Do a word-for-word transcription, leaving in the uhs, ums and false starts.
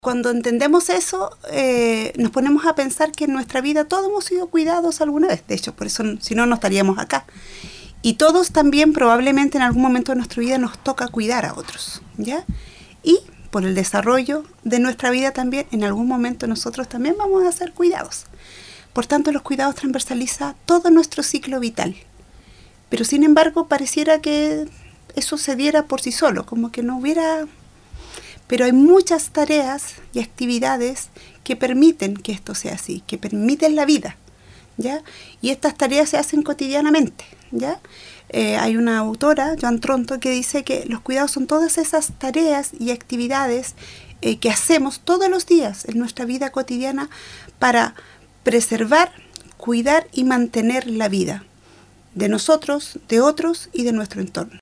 Cuando entendemos eso, eh, nos ponemos a pensar que en nuestra vida todos hemos sido cuidados alguna vez. De hecho, por eso, si no, no estaríamos acá. Y todos también probablemente en algún momento de nuestra vida nos toca cuidar a otros, ¿ya? Y por el desarrollo de nuestra vida también, en algún momento nosotros también vamos a ser cuidados. Por tanto, los cuidados transversalizan todo nuestro ciclo vital. Pero sin embargo, pareciera que eso se diera por sí solo, como que no hubiera... Pero hay muchas tareas y actividades que permiten que esto sea así, que permiten la vida, ¿ya? Y estas tareas se hacen cotidianamente, ¿ya? Eh, hay una autora, Joan Tronto, que dice que los cuidados son todas esas tareas y actividades eh, que hacemos todos los días en nuestra vida cotidiana para preservar, cuidar y mantener la vida de nosotros, de otros y de nuestro entorno.